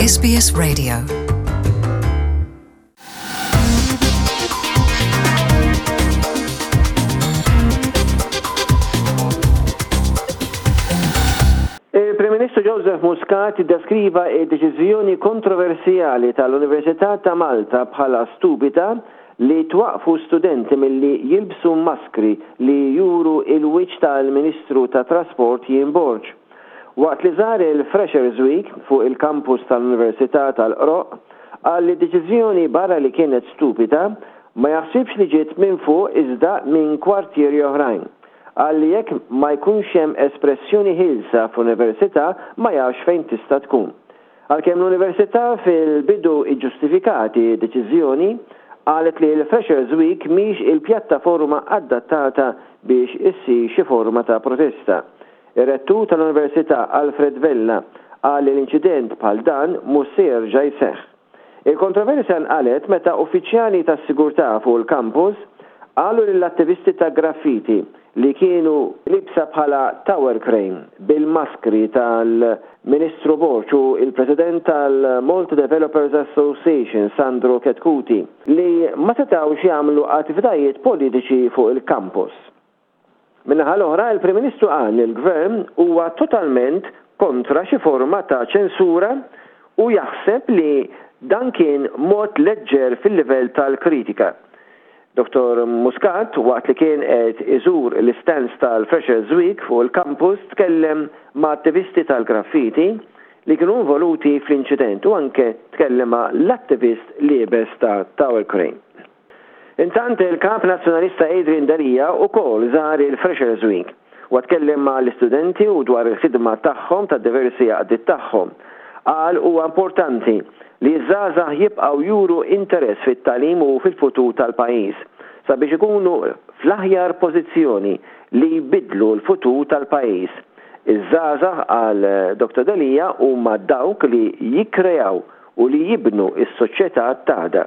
SBS Radio. Il-Prim Ministru Joseph Muscat iddeskriva d-deċiżjoni kontroversjali tal-Università ta' Malta bħala stupida li twaqfu studenti milli jilbsu maskri li juru il-wiċċ tal-Ministru ta' Trasport Jien Borg. Waqt li żar il-Freshers Week fuq il-kampus tal-Università tal-Qroq, qal li deċiżjoni barra li kienet stupida ma jaħsibx li ġiet minn fuq iżda minn kwartieri oħrajn. Qal li jekk ma jkunx hemm espressjoni ħilsa f'università ma jafx fejn tista' tkun. Għalkemm l-Università fil-bidu iġġustifikati deċiżjoni qalet li l-Freshers Week mhix il-pjattaforma adattata biex issir xi forma ta' protesta. Ir-rettur tal-Università Alfred Vella qal li l-inċident bħal dan mhux se jerġa' jseħħ. Il-kontroversja nqalet meta uffiċjali tas-sigurtà fuq il-kampus qalu lill-attivisti ta' graffiti li kienu libsa bħala tower crane bil-maskri tal-Ministru Borg u il-President tal-Malta Developers Association Sandro Ketkuti li ma setgħux jagħmlu attivitajiet politiċi fuq il-kampus. Minnaħa l-oħra, il-Prim Ministru qal li l-Gvern huwa totalment kontra xi forma ta' ċensura u jaħseb li dan kien mod leġġer fil-livell tal-kritika. Dr. Muscat, waqt li kien qed iżur l-istands tal-Freshers Week fuq il-kampus tkellem ma' attivisti tal-graffiti li kienu involuti fl-inċident u anke tkellem ma' l-attivist liebes ta' Tower Crane. Intant il-kap nazzjonalista Adrian Darija wkoll żar il-Freshers Week u tkellem ma' l-istudenti u dwar il-ħidma tagħhom ta' diversi għaqdiet tagħhom. Qal huwa importanti li żgħażagħ jibqgħu juru interess fit-tagħlim u fil-futur tal-pajjiż sabiex ikunu fl-aħjar pożizzjoni li jbidlu l-futur tal-pajjiż. Iż-żgħażagħ għal Dr. Darija huma dawk li jikkreaw u li jibnu s-soċjetà tagħna.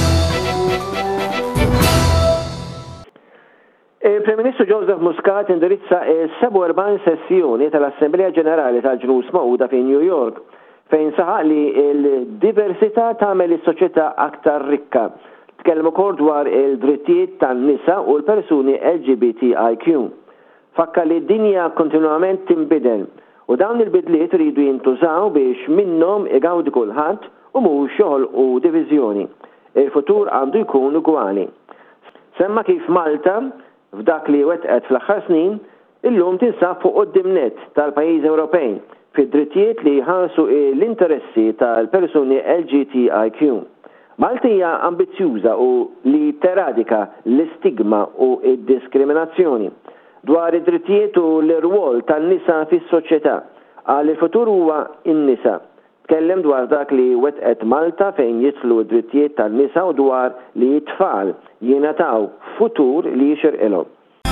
Il-Prim Ministru Joseph Muscat indirizza s-47 sessjoni tal-Assembleja Ġenerali tal-Ġnus Magħquda fi New York fejn saħaq li l-diversità tagħmel is-soċjetà aktar rikka. Tkellem ukoll dwar il-drittijiet tan-nisa u l-persuni LGBTIQ. Fakka li d-dinja kontinwament tinbidel u dawn il-bidliet iridu jintużaw biex minnhom igawdi kulħadd u mhux joħolqu diviżjoni. Il-futur għandu jkun ugwali. Semma kif Malta f'dak li wetqet fl-aħħar snin illum tinsab fuq quddiem tal-pajjiżi Ewropej fid-drittijiet li jħarsu l-interessi tal-persuni LGBTIQ. Malta hija ambizzjuża u li teradika l-istigma u d-diskriminazzjoni dwar id-drittijiet u l-irwol tan-nisa fis-soċjetà. Għal il-futur huwa n-nisa. Tkellem dwar dak li wetqet Malta fejn jitlu d-drittijiet tan-nisa u dwar li t-tfal jingħataw futur li jixirqilhom.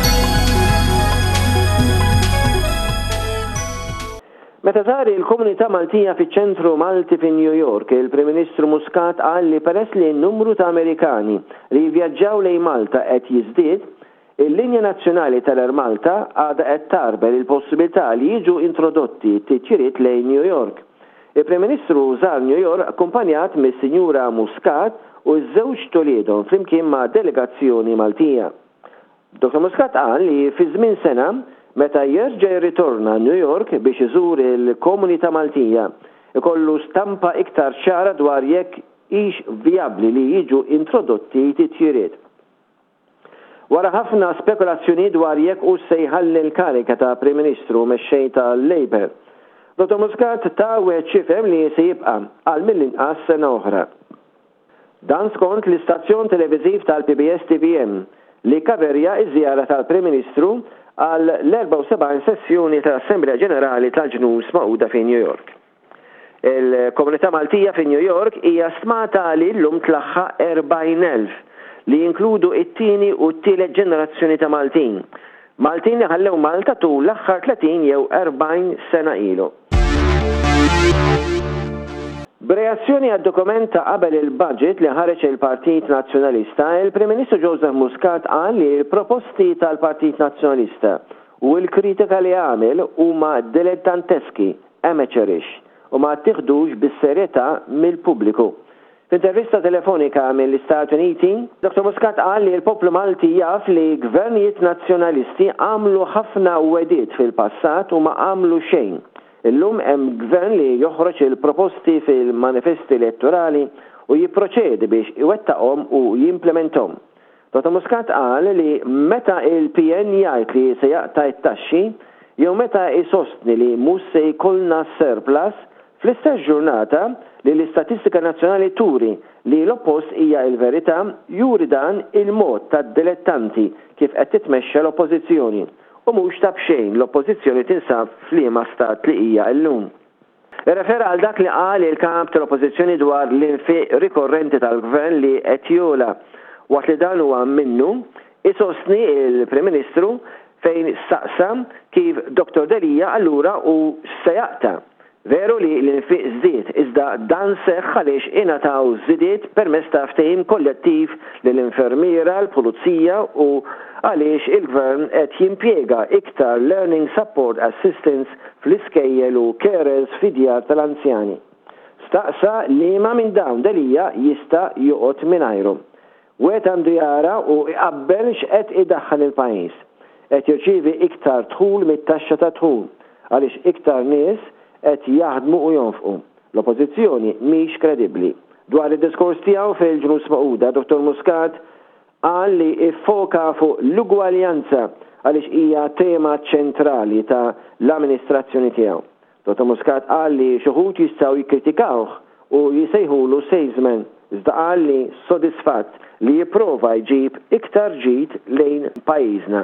Meta żar il-komunità Maltija fiċ-ċentru Malti fi New York, il-Prim Ministru Muscat qal li peress li n-numru ta' Amerikani li jvjaġġaw lejn Malta qed jiżdied, il-linja nazzjonali tal-Air Malta għadha qed tarbel il-possibilità li jiġu introdotti titjiriet lejn New York. Il-Prim Ministru żar New York akkumpanjat mis-Sinjura Muscat u ż-żewġ Toledo flimkien ma' delegazzjoni Maltija. Dr. Muscat qal li fi żmien sena meta jerġa' jirritorna New York biex iżur il-komunità Maltija ikollu stampa iktar ċara dwar jekk hix vijabbli li jiġu introdotti titjiriet. Wara ħafna spekulazzjoni dwar jekk hu se jħalli l-karika ta' Prim Ministru mexxej tal-Labour, Dr. Muscat ta' wieħed xifhem li se jibqa' għal mill-inqas sena oħra. Dan skont l-istazzjon televiżiv tal-PBS TVM li kaverja ż-żjara tal-Prim Ministru għal l-74 sessjoni tal-Assembleja Ġenerali tal-Ġnus Magħquda fi New York. Il-Komunità Maltija fi New York hija stmata li llum tlaħħa 40,000 li jinkludu it-tieni u t-tielet ġenerazzjoni ta' Maltin. Maltin li ħallew Malta tul l-aħħar 30 jew 40 sena ilu. B'reazzjoni għad-dokument ta' qabel il-budget li ħareġ il-Partit Nazzjonalista, il-Prim Ministru Joseph Muscat qal li l-proposti tal-Partit Nazzjonalista u l-kritika li għamel huma dilettanteski, amateurish u ma tieħdux bis-serjetà mill-pubbliku. F'intervista telefonika mill-Istati Uniti, Dr. Muscat qal li l-poplu Malti jaf li gvernijiet nazzjonalisti għamlu ħafna wedid fil-passat u ma għamlu xejn. Illum hemm gvern li joħroġ il-proposti fil-manifesti elettorali u jipproċedi biex iwettaqhom u jimplementhom. Dr. Muscat qal li meta il-PN jgħid li se jaqta' it-taxxi jew meta jsostni li mhux se jkollna surplus, fl-istess ġurnata li l-istatistika nazzjonali turi li l-oppost hija l-verità juri dan il-mod tad-dilettanti kif qed titmexxa l-oppożizzjoni u mhux ta' b'xejn l-oppożizzjoni tinsab f'liema stat li hija llum. Irrefera għal dak li qal il-kap tal-oppożizzjoni dwar l-infiq rikorrenti tal-gvern li qed jola waqt li dan huwa minnu isostni il-Prim Ministru fejn saqsa kif Dr. Delija allura u se jaqta'. Veru li l-infiq żdied iżda dan seħħ għaliex ingħataw żidiet permezz ta' ftehim kollettiv lill-infermiera, l-pulizija u għaliex il-gvern qed jimpjega iktar Learning Support Assistance fl-iskejjel u carers fid-djar tal-anzjani. Staqsa li ma minn dawn Delija jista' joqgħod mingħajru. Wet għandu jara u iqabbel x'qed idaħħal il-pajjiż. Qed jirċievi iktar dħul mit-taxxa ta' dħul għaliex iktar nies qed jaħdmu u jonfqu. L-oppożizzjoni mhix kredibbli. Dwar id-diskors tiegħu fil-ġnus Magħquda, Dr. Muscat qal li iffoka fuq l-ugwaljanza għaliex hija tema ċentrali ta' l-amministrazzjoni tiegħu. Dr. Muscat qal li xi wħud jistgħu jikkritikawh u jisejħulu salesman, iżda qal li sodisfatt li jipprova jġib iktar ġid lejn pajjiżna.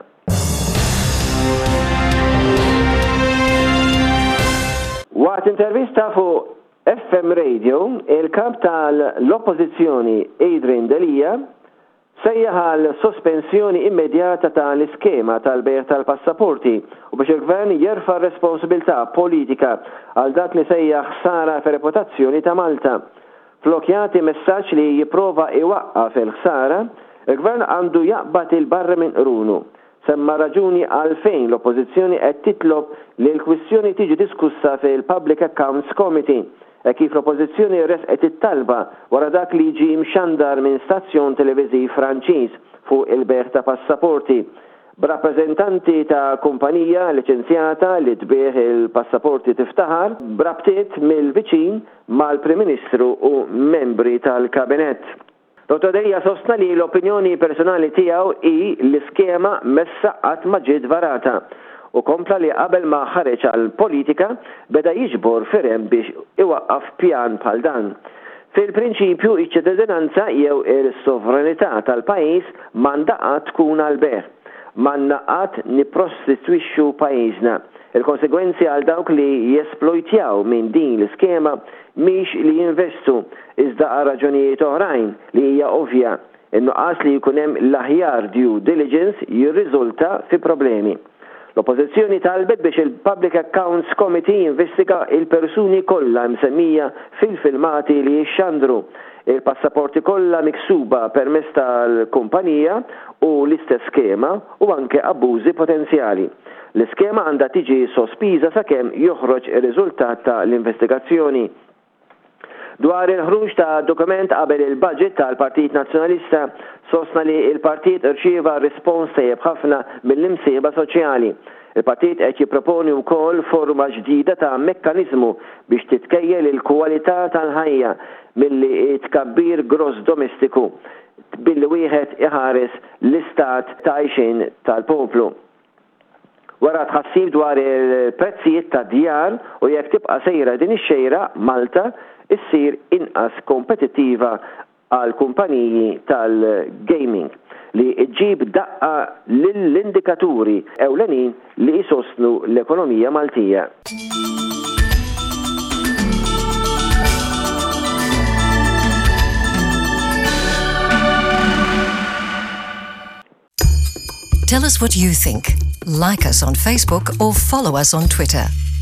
Waqt intervista fuq FM Radio, il-kap tal-oppożizzjoni Adrian Delija sejjaħ għal sospensjoni immedjata tal-iskema tal-bejgħ tal-passaporti u biex il-gvern jerfa' responsabilità politika għal dak li sejjaħ ħsara fir-reputazzjoni ta' Malta. Flok jagħti messaġġ li jipprova iwaqqaf il-ħsara, il-gvern għandu jaqbad il-barra minn qrunu. Semma raġuni għalfejn l-oppożizzjoni qed titlob li l-kwistjoni tiġi diskussa fil-Public Accounts Committee kif l-oppożizzjoni resqet it-talba wara dak li ġie mxandar minn stazzjon televiżiv Franċiż fuq il-bejgħ ta' passaporti b'rappreżentanti ta' kumpanija liċenzjata li tbieħ il-passaporti tiftaħar b'rabtiet mill-viċin mal-Prim Ministru u membri tal-Kabinett. Dr. Delija sostna li l-opinjoni personali tiegħu hi l-iskema messa qatt ma ġiet varata u kompla li qabel ma ħareġ għall-politika beda jiġbor firem biex iwaqqaf pjan bħal dan. Fil-prinċipju iċ-ċittadinanza jew is-sovranità tal-pajjiż m'għandha qatt tkun għall-bejgħ, m'għandna qatt nipprostitwixxu pajjiżna. Il-konsegwenzi għal dawk li jesplojtjaw minn din l-iskema mhix li jinvestu iżda għal raġunijiet oħrajn li hija ovvja. In-nuqqas li jkun hemm l-aħjar due diligence jirriżulta fi problemi. L-oppożizzjoni talbet biex il-Public Accounts Committee jinvestiga il-persuni kollha msemmija fil-filmati li jixxandru il-passaporti kollha miksuba permezz tal-kumpanija u l-istess skema u anke abbużi potenzjali. L-iskema għandha tiġi sospiża sakemm joħroġ ir-riżultat ta' l-investigazzjoni. Dwar il-ħruġ ta' dokument qabel il-budget tal-Partit Nazzjonalista sostna li il-partit irċieva rispons tajjeb ħafna mill-imsieba soċjali. Il-partit qed jipproponi wkoll forma ġdida ta' mekkaniżmu biex titkejjel il-kwalità tal-ħajja milli tkabbir gross domestiku billi wieħed iħares l-istat ta' għajxin tal-poplu. Wara tħassib dwar il-prezzijiet ta' djar u jekk tibqa' sejra din ix-xejra Malta issir inqas kompetittiva għal kumpaniji tal-gaming li ġib daqqa lill-indikaturi ewlenin li jsostnu l-ekonomija Maltija. Tell us what you think. Like us on Facebook or follow us on Twitter.